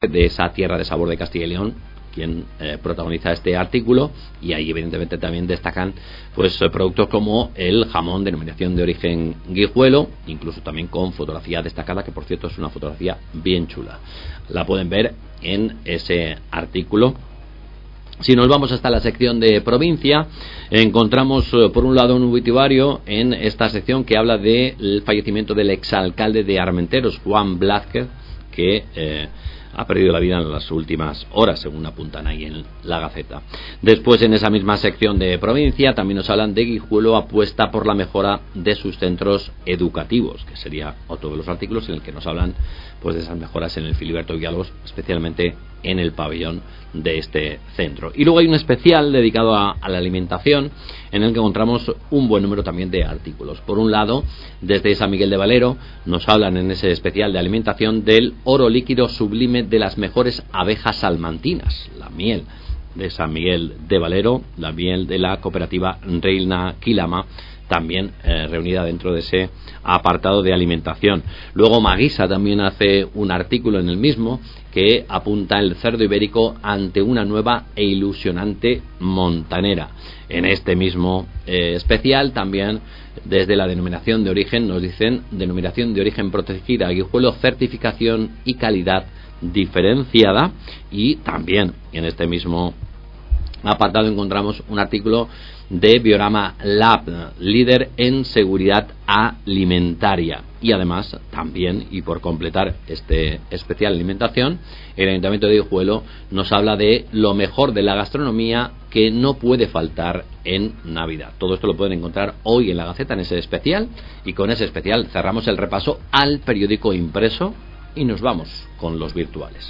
de esa tierra de sabor de Castilla y León, quien protagoniza este artículo, y ahí evidentemente también destacan pues productos como el jamón denominación de origen Guijuelo, incluso también con fotografía destacada, que por cierto es una fotografía bien chula, la pueden ver en ese artículo. Si nos vamos hasta la sección de provincia, encontramos por un lado un obituario en esta sección que habla del fallecimiento del exalcalde de Armenteros, Juan Blázquez, que ha perdido la vida en las últimas horas, según apuntan ahí en la Gaceta. Después, en esa misma sección de provincia, también nos hablan de Guijuelo apuesta por la mejora de sus centros educativos, que sería otro de los artículos en el que nos hablan pues de esas mejoras en el Filiberto Villalobos, especialmente en el pabellón de este centro. Y luego hay un especial dedicado a la alimentación, en el que encontramos un buen número también de artículos. Por un lado, desde San Miguel de Valero nos hablan en ese especial de alimentación del oro líquido sublime de las mejores abejas salmantinas, la miel de San Miguel de Valero, la miel de la cooperativa Reina Quilama, también reunida dentro de ese apartado de alimentación. Luego Maguisa también hace un artículo en el mismo que apunta el cerdo ibérico ante una nueva e ilusionante montanera. En este mismo especial también desde la denominación de origen nos dicen denominación de origen protegida Guijuelo, certificación y calidad diferenciada. Y también en este mismo apartado encontramos un artículo de Biorama Lab, líder en seguridad alimentaria. Y además también, y por completar este especial alimentación, el Ayuntamiento de Guijuelo nos habla de lo mejor de la gastronomía que no puede faltar en Navidad. Todo esto lo pueden encontrar hoy en la Gaceta, en ese especial, y con ese especial cerramos el repaso al periódico impreso y nos vamos con los virtuales.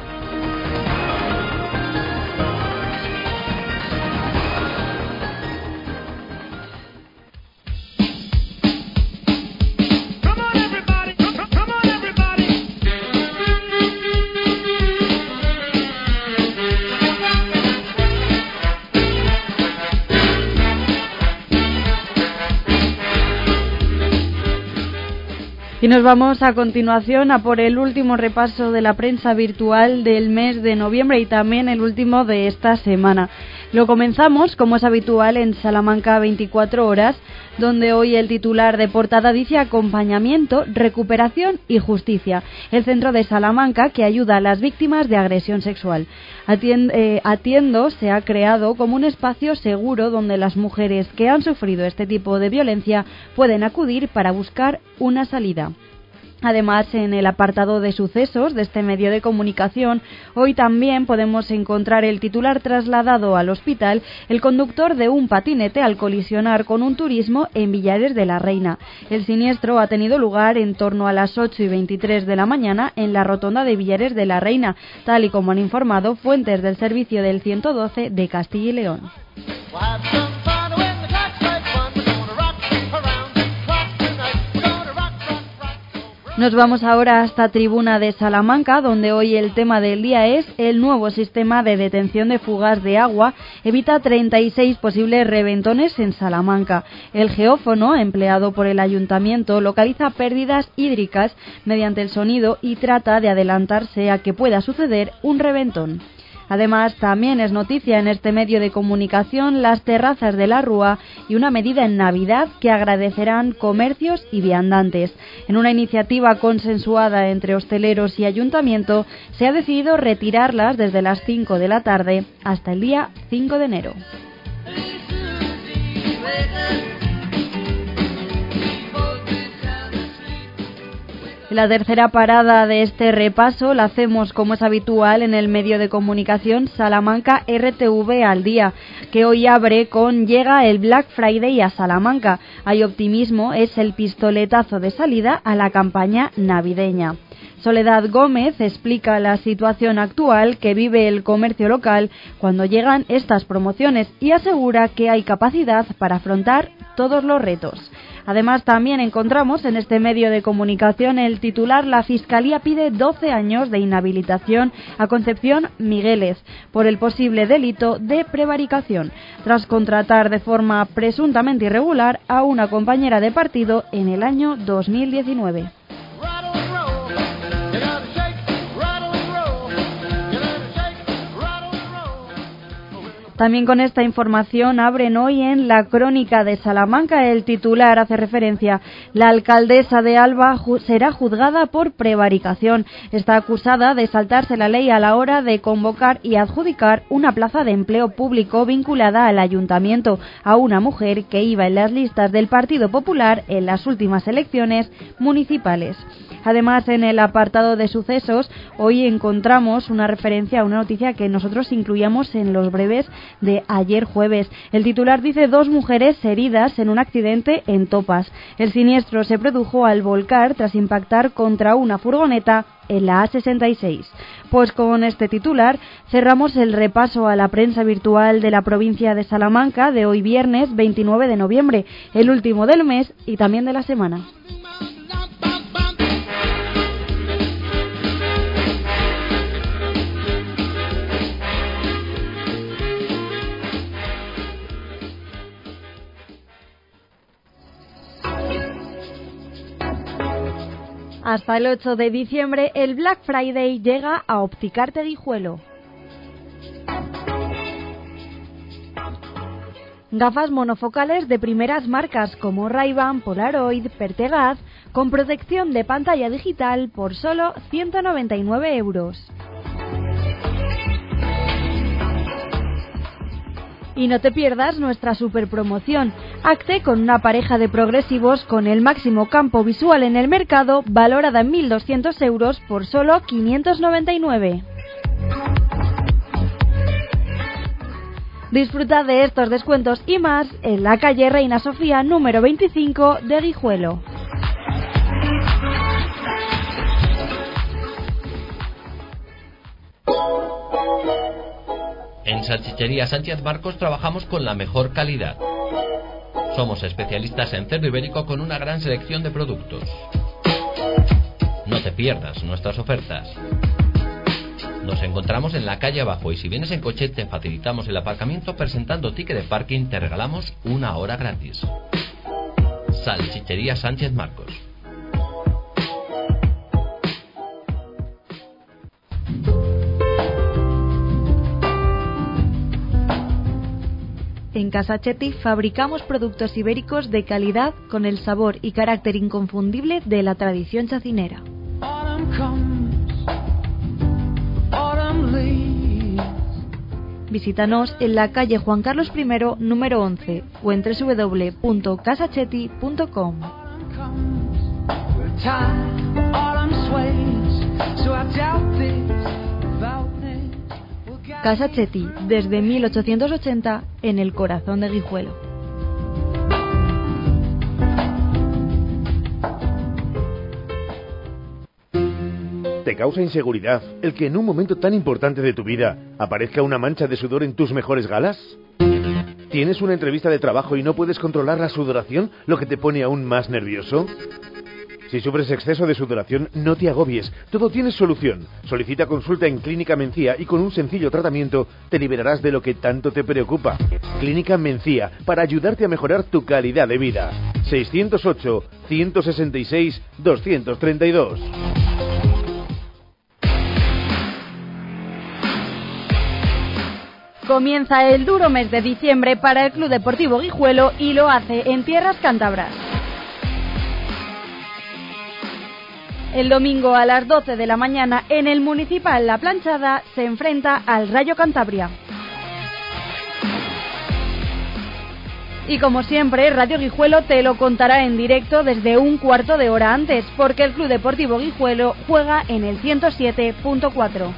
Y nos vamos a continuación a por el último repaso de la prensa virtual del mes de noviembre y también el último de esta semana. Lo comenzamos, como es habitual, en Salamanca 24 horas, donde hoy el titular de portada dice acompañamiento, recuperación y justicia. El centro de Salamanca que ayuda a las víctimas de agresión sexual. Atiendo se ha creado como un espacio seguro donde las mujeres que han sufrido este tipo de violencia pueden acudir para buscar una salida. Además, en el apartado de sucesos de este medio de comunicación, hoy también podemos encontrar el titular trasladado al hospital, el conductor de un patinete al colisionar con un turismo en Villares de la Reina. El siniestro ha tenido lugar en torno a las 8:23 de la mañana en la rotonda de Villares de la Reina, tal y como han informado fuentes del servicio del 112 de Castilla y León. Nos vamos ahora hasta Tribuna de Salamanca, donde hoy el tema del día es el nuevo sistema de detención de fugas de agua evita 36 posibles reventones en Salamanca. El geófono, empleado por el ayuntamiento, localiza pérdidas hídricas mediante el sonido y trata de adelantarse a que pueda suceder un reventón. Además, también es noticia en este medio de comunicación las terrazas de la Rúa y una medida en Navidad que agradecerán comercios y viandantes. En una iniciativa consensuada entre hosteleros y ayuntamiento, se ha decidido retirarlas desde las 5 de la tarde hasta el día 5 de enero. La tercera parada de este repaso la hacemos, como es habitual, en el medio de comunicación Salamanca RTV al día, que hoy abre con llega el Black Friday a Salamanca. Hay optimismo, es el pistoletazo de salida a la campaña navideña. Soledad Gómez explica la situación actual que vive el comercio local cuando llegan estas promociones y asegura que hay capacidad para afrontar todos los retos. Además, también encontramos en este medio de comunicación el titular: la Fiscalía pide 12 años de inhabilitación a Concepción Migueles por el posible delito de prevaricación, tras contratar de forma presuntamente irregular a una compañera de partido en el año 2019. También con esta información abren hoy en La Crónica de Salamanca. El titular hace referencia: la alcaldesa de Alba será juzgada por prevaricación. Está acusada de saltarse la ley a la hora de convocar y adjudicar una plaza de empleo público vinculada al ayuntamiento a una mujer que iba en las listas del Partido Popular en las últimas elecciones municipales. Además, en el apartado de sucesos, hoy encontramos una referencia a una noticia que nosotros incluíamos en los breves de ayer jueves. El titular dice: 2 mujeres heridas en un accidente en Topas. El siniestro se produjo al volcar tras impactar contra una furgoneta en la A66. Pues con este titular cerramos el repaso a la prensa virtual de la provincia de Salamanca de hoy viernes 29 de noviembre, el último del mes y también de la semana. Hasta el 8 de diciembre, el Black Friday llega a Opticarte Guijuelo. Gafas monofocales de primeras marcas como Ray-Ban, Polaroid, Pertegaz, con protección de pantalla digital por solo 199 euros. Y no te pierdas nuestra superpromoción. Hazte con una pareja de progresivos con el máximo campo visual en el mercado, valorada en 1.200 euros por solo 599. Disfruta de estos descuentos y más en la calle Reina Sofía número 25 de Guijuelo. En Salchichería Sánchez Marcos trabajamos con la mejor calidad. Somos especialistas en cerdo ibérico con una gran selección de productos. No te pierdas nuestras ofertas. Nos encontramos en la calle abajo y si vienes en coche te facilitamos el aparcamiento presentando ticket de parking, te regalamos 1 hora gratis. Salchichería Sánchez Marcos. En Casachetti fabricamos productos ibéricos de calidad con el sabor y carácter inconfundible de la tradición chacinera. Visítanos en la calle Juan Carlos I, número 11 o en www.casachetti.com. Casachetti, desde 1880, en el corazón de Guijuelo. ¿Te causa inseguridad el que en un momento tan importante de tu vida aparezca una mancha de sudor en tus mejores galas? ¿Tienes una entrevista de trabajo y no puedes controlar la sudoración, lo que te pone aún más nervioso? Si sufres exceso de sudoración, no te agobies. Todo tiene solución. Solicita consulta en Clínica Mencía y con un sencillo tratamiento te liberarás de lo que tanto te preocupa. Clínica Mencía, para ayudarte a mejorar tu calidad de vida. 608-166-232. Comienza el duro mes de diciembre para el Club Deportivo Guijuelo y lo hace en tierras cántabras. El domingo a las 12 de la mañana en el Municipal La Planchada se enfrenta al Rayo Cantabria. Y como siempre, Radio Guijuelo te lo contará en directo desde un cuarto de hora antes, porque el Club Deportivo Guijuelo juega en el 107.4.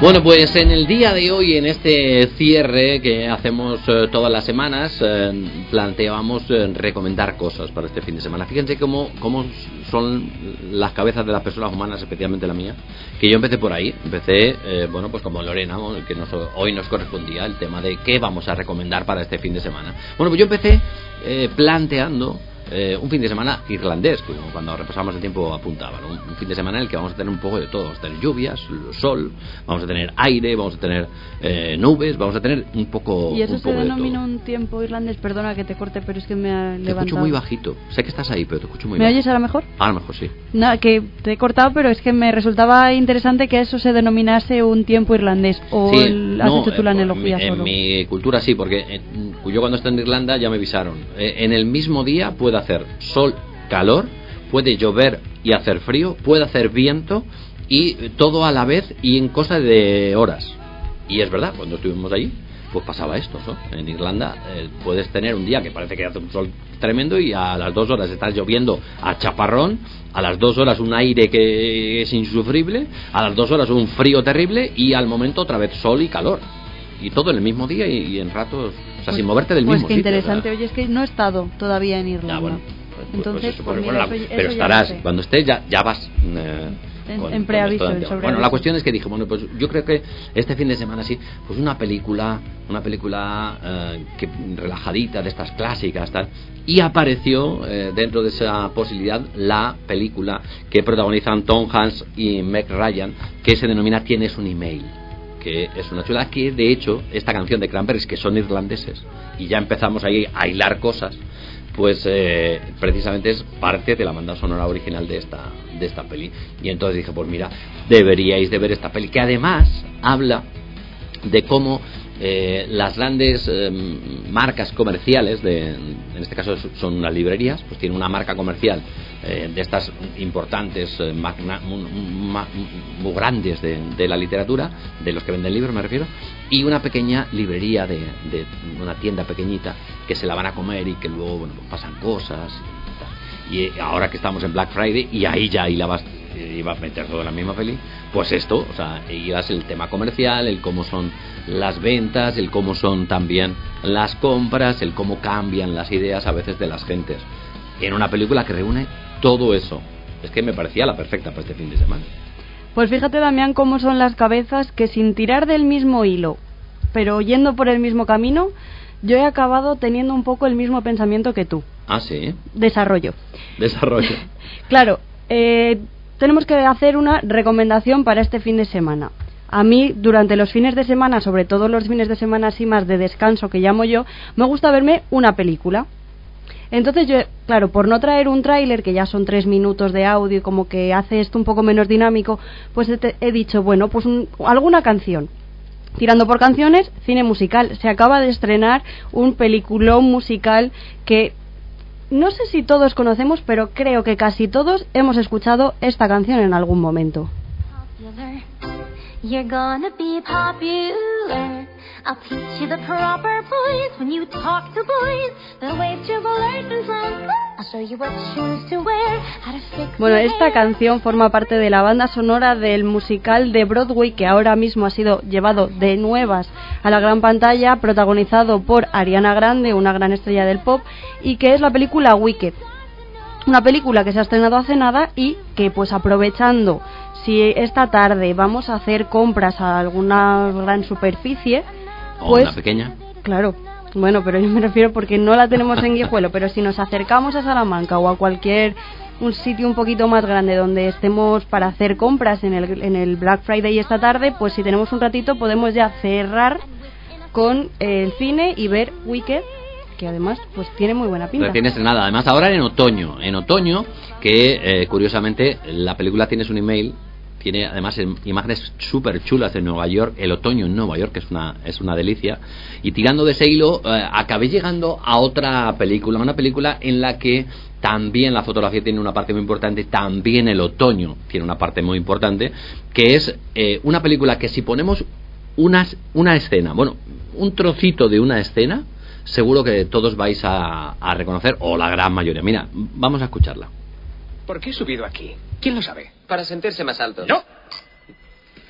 Bueno, pues en el día de hoy, en este cierre que hacemos todas las semanas, planteábamos recomendar cosas para este fin de semana. Fíjense cómo son las cabezas de las personas humanas, especialmente la mía, que yo empecé por ahí. Empecé, bueno, pues como Lorena, que hoy nos correspondía el tema de qué vamos a recomendar para este fin de semana. Bueno, pues yo empecé planteando un fin de semana irlandés, que cuando repasamos el tiempo apuntaba, ¿no? Un fin de semana en el que vamos a tener un poco de todo. Vamos a tener lluvias, sol, vamos a tener aire, vamos a tener nubes, vamos a tener un poco. ¿Y eso se denomina de un tiempo irlandés? Perdona que te corte, pero es que me ha levantado. Te escucho muy bajito. Sé que estás ahí, pero te escucho muy ¿Me bajo. oyes ahora mejor? Ahora mejor, sí. No, que te he cortado, pero es que me resultaba interesante que eso se denominase un tiempo irlandés. ¿O sí, has hecho tú la analogía en solo? mi cultura sí, porque yo cuando estoy en Irlanda ya me avisaron. En el mismo día puede hacer sol, calor, puede llover y hacer frío, puede hacer viento, y todo a la vez y en cosa de horas. Y es verdad, cuando estuvimos allí pues pasaba esto, ¿no? En Irlanda puedes tener un día que parece que hace un sol tremendo y a las 2 horas está lloviendo a chaparrón, a las 2 horas un aire que es insufrible, a las 2 horas un frío terrible y al momento otra vez sol y calor. Y todo en el mismo día y en ratos, o sea, sin moverte del mismo sitio. Pues qué interesante. ¿Verdad? Oye, es que no he estado todavía en Irlanda. Ya, bueno. Entonces, pues eso, mira, pero estarás, cuando estés ya vas en preaviso, en sobreaviso. Bueno, la cuestión es que dije, bueno, pues yo creo que este fin de semana sí, pues una película que relajadita, de estas clásicas, tal, y apareció dentro de esa posibilidad la película que protagonizan Tom Hanks y Meg Ryan, que se denomina Tienes un email, que es una chula, que de hecho esta canción de Cranberries, que son irlandeses, y ya empezamos ahí a hilar cosas, pues precisamente es parte de la banda sonora original de esta peli. Y entonces dije, pues mira, deberíais de ver esta peli, que además habla de cómo las grandes marcas comerciales, en este caso son unas librerías, pues tienen una marca comercial de estas importantes, muy grandes de la literatura, de los que venden libros me refiero, y una pequeña librería de una tienda pequeñita que se la van a comer y que luego, bueno, pasan cosas y ahora que estamos en Black Friday y ahí ya ibas a meter todo en la misma peli, pues esto, o sea, ibas el tema comercial, el cómo son las ventas, el cómo son también las compras, el cómo cambian las ideas a veces de las gentes, en una película que reúne todo eso. Es que me parecía la perfecta para este fin de semana. Pues fíjate, Damián, cómo son las cabezas que sin tirar del mismo hilo, pero yendo por el mismo camino, yo he acabado teniendo un poco el mismo pensamiento que tú. Ah, sí. Desarrollo. Claro, tenemos que hacer una recomendación para este fin de semana. A mí, durante los fines de semana, sobre todo los fines de semana así más de descanso que llamo yo, me gusta verme una película. Entonces yo, claro, por no traer un tráiler, que ya son 3 minutos de audio y como que hace esto un poco menos dinámico, pues he dicho, bueno, pues alguna canción. Tirando por canciones, cine musical. Se acaba de estrenar un peliculón musical que no sé si todos conocemos, pero creo que casi todos hemos escuchado esta canción en algún momento. You're gonna be popular. I'll teach you the proper voice when you talk to boys. The way to flirt and fun. I'll show you what shoes to wear. How to fix. Bueno, esta canción forma parte de la banda sonora del musical de Broadway que ahora mismo ha sido llevado de nuevas a la gran pantalla, protagonizado por Ariana Grande, una gran estrella del pop, y que es la película Wicked. Una película que se ha estrenado hace nada y que, pues aprovechando, si esta tarde vamos a hacer compras a alguna gran superficie, pues, o una pequeña. Claro, bueno, pero yo me refiero porque no la tenemos en Guijuelo, pero si nos acercamos a Salamanca o a cualquier un sitio un poquito más grande donde estemos para hacer compras en el Black Friday esta tarde, pues si tenemos un ratito podemos ya cerrar con el cine y ver Wicked, que además pues tiene muy buena pinta. Recién estrenada, además ahora en otoño que curiosamente la película Tienes un email, tiene además imágenes súper chulas de Nueva York, el otoño en Nueva York, que es una delicia, y tirando de ese hilo acabé llegando a otra película, una película en la que también la fotografía tiene una parte muy importante, también el otoño tiene una parte muy importante, que es una película que si ponemos una escena, bueno, un trocito de una escena, seguro que todos vais a reconocer, o la gran mayoría. Mira, vamos a escucharla. ¿Por qué he subido aquí? ¿Quién lo sabe? Para sentirse más alto. ¡No!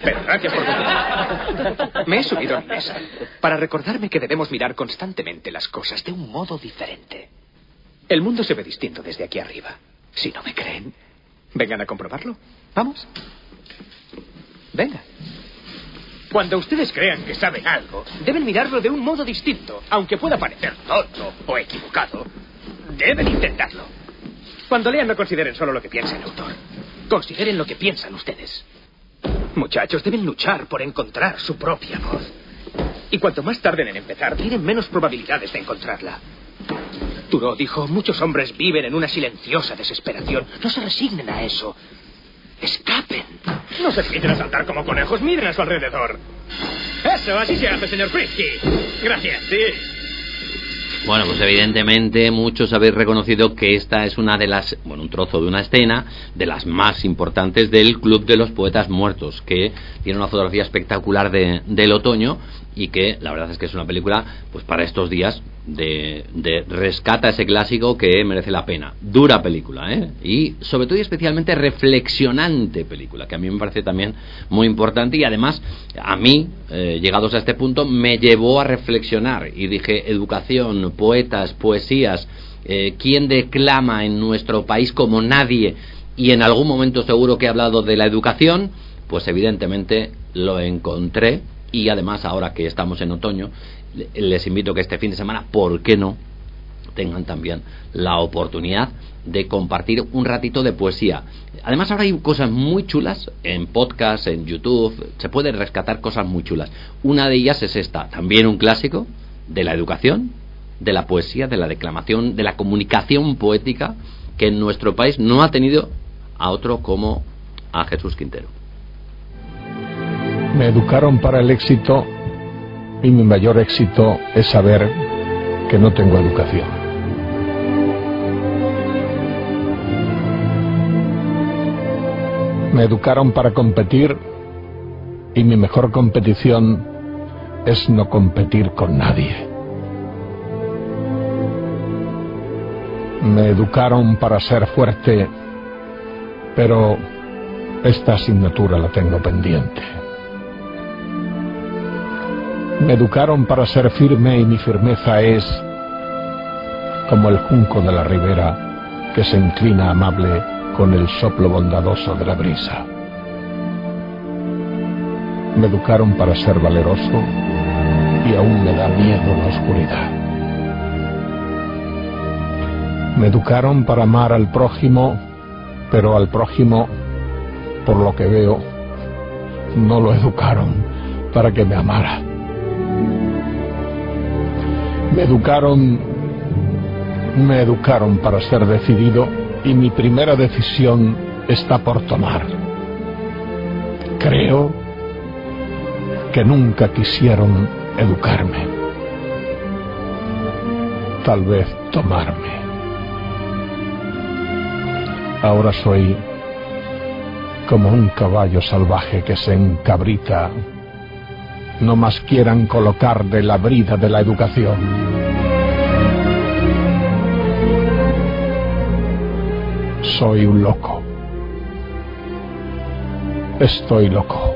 Pero gracias por venir. Me he subido a mi mesa para recordarme que debemos mirar constantemente las cosas de un modo diferente. El mundo se ve distinto desde aquí arriba. Si no me creen, vengan a comprobarlo. ¿Vamos? Venga. Cuando ustedes crean que saben algo, deben mirarlo de un modo distinto. Aunque pueda parecer tonto o equivocado, deben intentarlo. Cuando lean, no consideren solo lo que piensa el autor. Consideren lo que piensan ustedes. Muchachos, deben luchar por encontrar su propia voz. Y cuanto más tarden en empezar, tienen menos probabilidades de encontrarla. Thoreau dijo, muchos hombres viven en una silenciosa desesperación. No se resignen a eso. Escapen. No se limiten a saltar como conejos, miren a su alrededor. Eso, así se hace, señor Frisky. Gracias, sí. Bueno, pues evidentemente muchos habéis reconocido que esta es una de las, un trozo de una escena de las más importantes del Club de los Poetas Muertos, que tiene una fotografía espectacular del otoño y que la verdad es que es una película, pues para estos días, de rescata ese clásico que merece la pena. Dura película, y sobre todo y especialmente reflexionante película, que a mí me parece también muy importante y además a mí, llegados a este punto, me llevó a reflexionar y dije, educación, poetas, poesías, ¿quién declama en nuestro país como nadie? Y en algún momento seguro que he hablado de la educación, pues evidentemente lo encontré. Y además, ahora que estamos en otoño, les invito a que este fin de semana, ¿por qué no?, tengan también la oportunidad de compartir un ratito de poesía. Además, ahora hay cosas muy chulas en podcast, en YouTube, se pueden rescatar cosas muy chulas. Una de ellas es esta, también un clásico de la educación, de la poesía, de la declamación, de la comunicación poética, que en nuestro país no ha tenido a otro como a Jesús Quintero. Me educaron para el éxito y mi mayor éxito es saber que no tengo educación. Me educaron para competir y mi mejor competición es no competir con nadie. Me educaron para ser fuerte, pero esta asignatura la tengo pendiente. Me educaron para ser firme y mi firmeza es como el junco de la ribera que se inclina amable con el soplo bondadoso de la brisa. Me educaron para ser valeroso y aún me da miedo la oscuridad. Me educaron para amar al prójimo, pero al prójimo, por lo que veo, no lo educaron para que me amara. Me educaron para ser decidido y mi primera decisión está por tomar. Creo que nunca quisieron educarme. Tal vez tomarme. Ahora soy como un caballo salvaje que se encabrita. No más quieran colocar de la brida de la educación. Soy un loco. Estoy loco.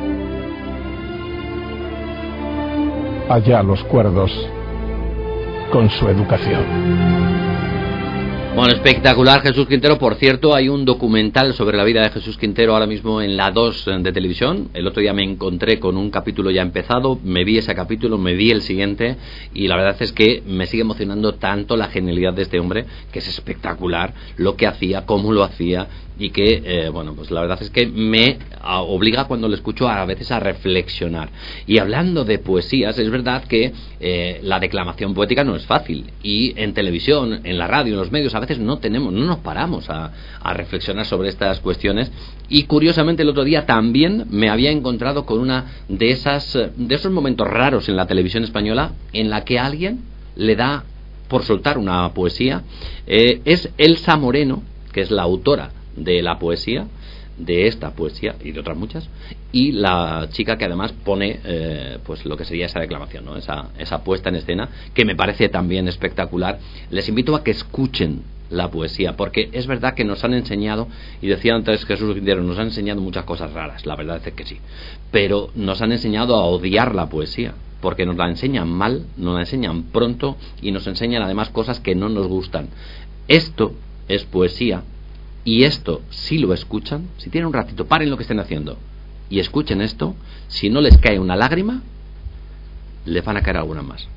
Allá los cuerdos con su educación. Bueno, espectacular Jesús Quintero. Por cierto, hay un documental sobre la vida de Jesús Quintero ahora mismo en la 2 de televisión. El otro día me encontré con un capítulo ya empezado, me vi ese capítulo, me vi el siguiente y la verdad es que me sigue emocionando tanto la genialidad de este hombre, que es espectacular lo que hacía, cómo lo hacía y que, pues la verdad es que me obliga cuando lo escucho a veces a reflexionar. Y hablando de poesías, es verdad que la declamación poética no es fácil y en televisión, en la radio, en los medios a veces no nos paramos a reflexionar sobre estas cuestiones. Y curiosamente el otro día también me había encontrado con una de esos momentos raros en la televisión española en la que alguien le da por soltar una poesía. Es Elsa Moreno, que es la autora de la poesía, de esta poesía y de otras muchas, y la chica que además pone pues lo que sería esa declamación, ¿no? esa puesta en escena, que me parece también espectacular. Les invito a que escuchen la poesía, porque es verdad que nos han enseñado, y decía antes Jesús Quintero, nos han enseñado muchas cosas raras, la verdad es que sí, pero nos han enseñado a odiar la poesía, porque nos la enseñan mal, nos la enseñan pronto y nos enseñan además cosas que no nos gustan. Esto es poesía, y esto, si lo escuchan, si tienen un ratito, paren lo que estén haciendo y escuchen esto, si no les cae una lágrima, les van a caer algunas más.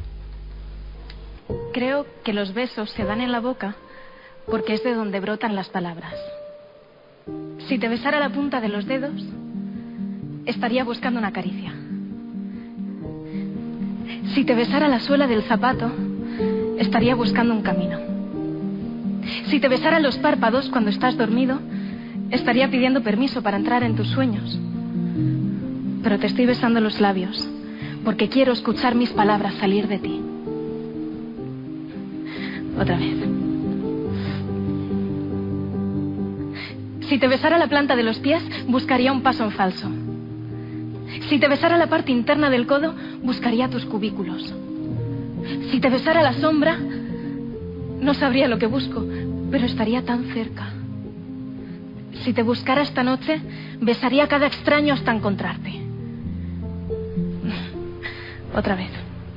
Creo que los besos se dan en la boca porque es de donde brotan las palabras. Si te besara la punta de los dedos, estaría buscando una caricia. Si te besara la suela del zapato, estaría buscando un camino. Si te besara los párpados cuando estás dormido, estaría pidiendo permiso para entrar en tus sueños. Pero te estoy besando los labios porque quiero escuchar mis palabras salir de ti. Otra vez. Si te besara la planta de los pies, buscaría un paso en falso. Si te besara la parte interna del codo, buscaría tus cubículos. Si te besara la sombra, no sabría lo que busco, pero estaría tan cerca. Si te buscara esta noche, besaría a cada extraño hasta encontrarte. Otra vez.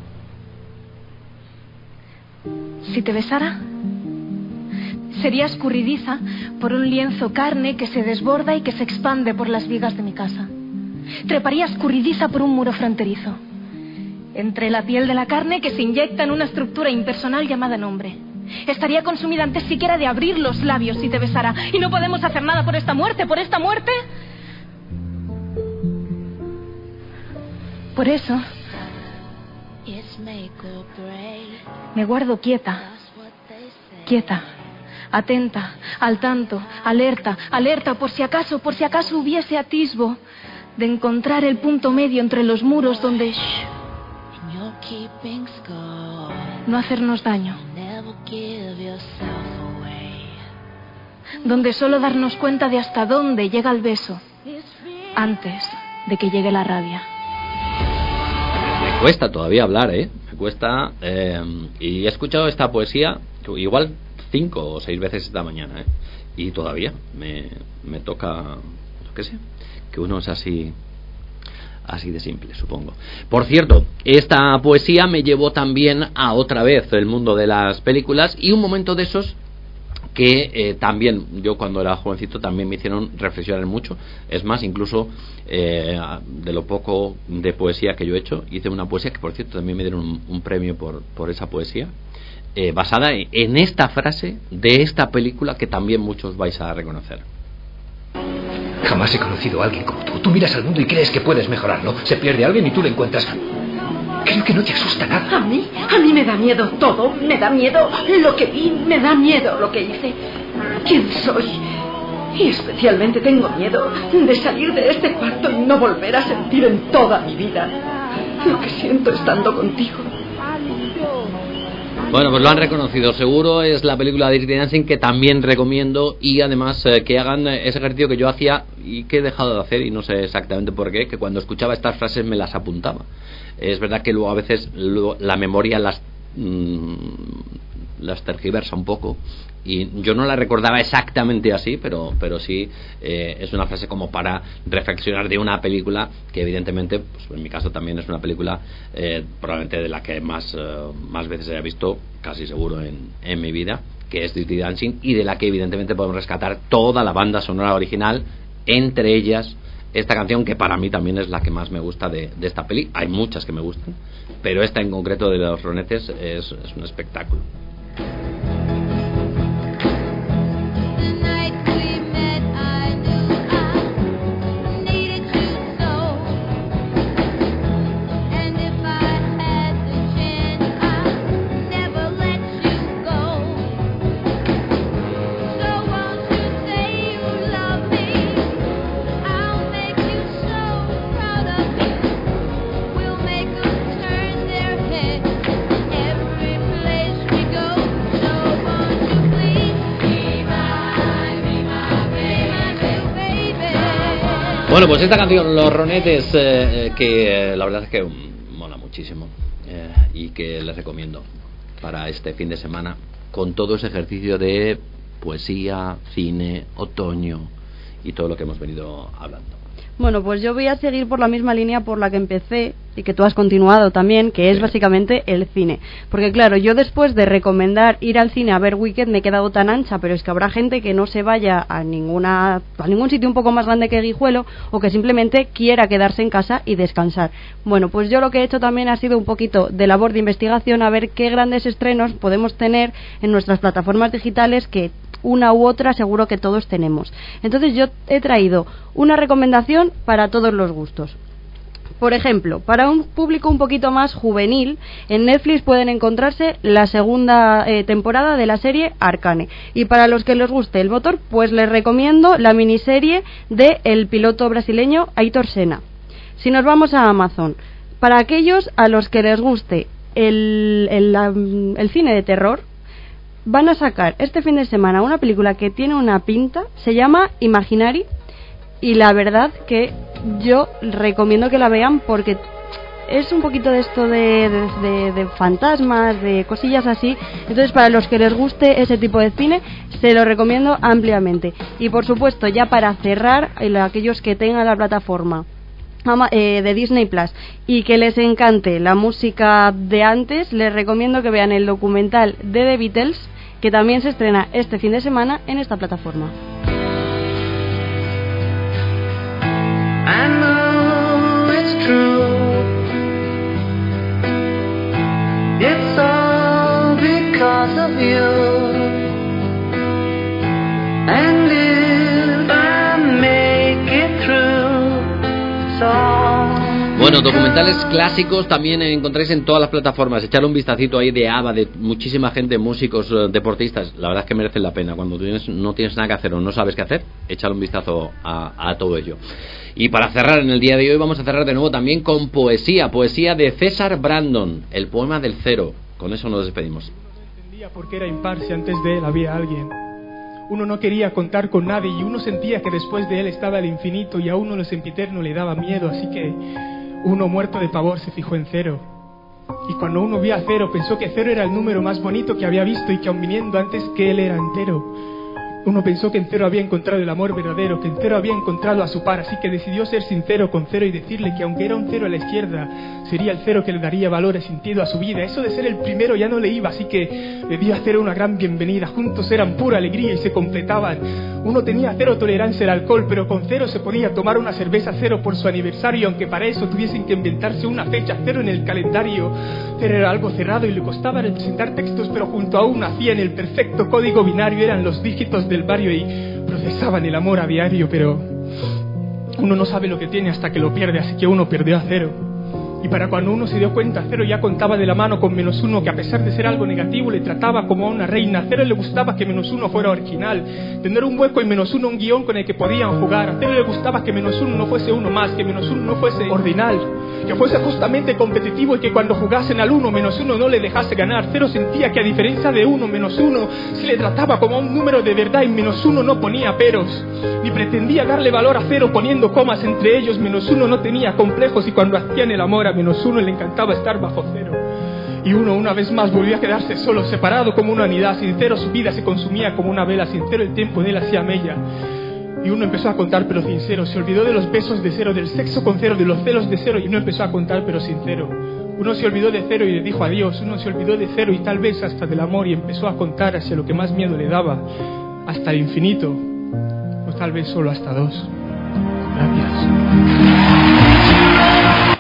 Si te besara, sería escurridiza por un lienzo carne que se desborda y que se expande por las vigas de mi casa. Treparía escurridiza por un muro fronterizo, entre la piel de la carne que se inyecta en una estructura impersonal llamada nombre. Estaría consumida antes siquiera de abrir los labios si te besara. Y no podemos hacer nada por esta muerte, por esta muerte. Por eso me guardo quieta, atenta, al tanto, alerta, por si acaso hubiese atisbo de encontrar el punto medio entre los muros donde no hacernos daño, donde solo darnos cuenta de hasta dónde llega el beso antes de que llegue la rabia. Me cuesta todavía hablar, me cuesta, y he escuchado esta poesía igual 5 o 6 veces esta mañana, y todavía me toca, qué sé, que uno es así de simple, supongo. Por cierto, esta poesía me llevó también a otra vez el mundo de las películas, y un momento de esos que también yo cuando era jovencito también me hicieron reflexionar mucho. Es más, incluso de lo poco de poesía que yo he hecho, hice una poesía que por cierto también me dieron un premio por esa poesía, basada en esta frase de esta película que también muchos vais a reconocer. Jamás he conocido a alguien como tú. Tú miras al mundo y crees que puedes mejorarlo. Se pierde alguien y tú lo encuentras. Creo que no te asusta nada. A mí me da miedo todo. Me da miedo lo que vi. Me da miedo lo que hice. ¿Quién soy? Y especialmente tengo miedo de salir de este cuarto y no volver a sentir en toda mi vida lo que siento estando contigo. Bueno, pues lo han reconocido, seguro. Es la película Dirty Dancing, que también recomiendo, y además que hagan ese ejercicio que yo hacía y que he dejado de hacer, y no sé exactamente por qué, que cuando escuchaba estas frases me las apuntaba. Es verdad que luego a veces la memoria las tergiversa un poco, y yo no la recordaba exactamente así, pero sí es una frase como para reflexionar de una película que evidentemente, pues en mi caso también es una película probablemente de la que más veces haya visto, casi seguro en mi vida, que es Dirty Dancing, y de la que evidentemente podemos rescatar toda la banda sonora original, entre ellas esta canción, que para mí también es la que más me gusta de esta peli. Hay muchas que me gustan, pero esta en concreto de Los Ronettes es un espectáculo. Bueno, pues esta canción, Los Ronettes, que la verdad es que mola muchísimo, y que les recomiendo para este fin de semana, con todo ese ejercicio de poesía, cine, otoño y todo lo que hemos venido hablando. Bueno, pues yo voy a seguir por la misma línea por la que empecé y que tú has continuado también, que es básicamente el cine. Porque claro, yo después de recomendar ir al cine a ver Wicked me he quedado tan ancha, pero es que habrá gente que no se vaya a ningún sitio un poco más grande que Guijuelo o que simplemente quiera quedarse en casa y descansar. Bueno, pues yo lo que he hecho también ha sido un poquito de labor de investigación a ver qué grandes estrenos podemos tener en nuestras plataformas digitales que una u otra seguro que todos tenemos. Entonces yo he traído una recomendación para todos los gustos. Por ejemplo, para un público un poquito más juvenil, en Netflix pueden encontrarse la segunda temporada de la serie Arcane. Y para los que les guste el motor, pues les recomiendo la miniserie de el piloto brasileño Aitor Senna. Si nos vamos a Amazon, para aquellos a los que les guste el cine de terror, van a sacar este fin de semana una película que tiene una pinta, se llama Imaginary, y la verdad que yo recomiendo que la vean porque es un poquito de esto de fantasmas, de cosillas así. Entonces para los que les guste ese tipo de cine se lo recomiendo ampliamente. Y por supuesto, ya para cerrar, aquellos que tengan la plataforma de Disney Plus y que les encante la música de antes, les recomiendo que vean el documental de The Beatles, que también se estrena este fin de semana en esta plataforma. I know it's true. It's all because of you. And if I make it through, it's all. Bueno, documentales clásicos también encontráis en todas las plataformas. Echarle un vistacito ahí de ABBA, de muchísima gente, músicos, deportistas. La verdad es que merecen la pena. Cuando no tienes nada que hacer o no sabes qué hacer, echar un vistazo a todo ello. Y para cerrar en el día de hoy, vamos a cerrar de nuevo también con poesía de César Brandon, el poema del cero. Con eso nos despedimos. Uno no entendía por qué era impar si antes de él había alguien. Uno no quería contar con nadie y uno sentía que después de él estaba el infinito, y a uno lo sempiterno le daba miedo, así que uno, muerto de pavor, se fijó en cero. Y cuando uno vio a cero, pensó que cero era el número más bonito que había visto y que aun viniendo antes que él era entero. Uno pensó que en cero había encontrado el amor verdadero, que en cero había encontrado a su par, así que decidió ser sincero con cero y decirle que aunque era un cero a la izquierda, sería el cero que le daría valor y sentido a su vida. Eso de ser el primero ya no le iba, así que le dio a cero una gran bienvenida. Juntos eran pura alegría y se completaban. Uno tenía cero tolerancia al alcohol, pero con cero se podía tomar una cerveza cero por su aniversario, aunque para eso tuviesen que inventarse una fecha cero en el calendario. Cero era algo cerrado y le costaba representar textos, pero junto a uno hacían el perfecto código binario, eran los dígitos del barrio y procesaban el amor a diario, pero uno no sabe lo que tiene hasta que lo pierde, así que uno perdió a cero. Y para cuando uno se dio cuenta, cero ya contaba de la mano con menos uno, que a pesar de ser algo negativo le trataba como a una reina. A cero le gustaba que menos uno fuera original, tener un hueco y menos uno un guión con el que podían jugar. A cero le gustaba que menos uno no fuese uno más, que menos uno no fuese ordinal, que fuese justamente competitivo y que cuando jugasen al uno menos uno no le dejase ganar. Cero sentía que a diferencia de uno menos uno, se le trataba como a un número de verdad y menos uno no ponía peros, ni pretendía darle valor a cero poniendo comas entre ellos. Menos uno no tenía complejos y cuando hacían el amor a menos uno le encantaba estar bajo cero. Y uno una vez más volvió a quedarse solo, separado como una unidad. Sin cero su vida se consumía como una vela, sin cero el tiempo de él hacía mella. Y uno empezó a contar pero sin cero, se olvidó de los besos de cero, del sexo con cero, de los celos de cero, y uno empezó a contar pero sin cero. Uno se olvidó de cero y le dijo adiós, uno se olvidó de cero y tal vez hasta del amor, y empezó a contar hacia lo que más miedo le daba, hasta el infinito, o tal vez solo hasta dos. Gracias.